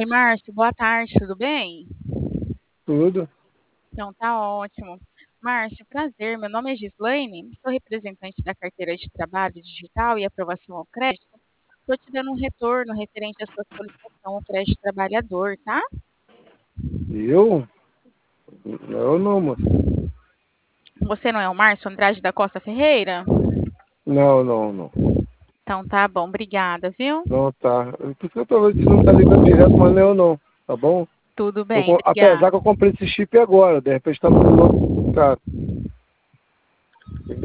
Oi, Márcio, boa tarde, tudo bem? Tudo. Então, tá ótimo. Márcio, prazer, meu nome é Gislaine, sou representante da carteira de trabalho digital e aprovação ao crédito. Estou te dando um retorno referente à sua solicitação ao crédito trabalhador, tá? Eu? Eu não, moço. Você não é o Márcio Andrade da Costa Ferreira? Não, não, não. Então, tá bom, obrigada, viu? Não tá. Por isso que eu tô dizendo que tá ligando direto, mas não é eu não. Tá bom? Tudo bem, Apesar obrigada. que eu comprei esse chip agora, de repente tá no outro cara.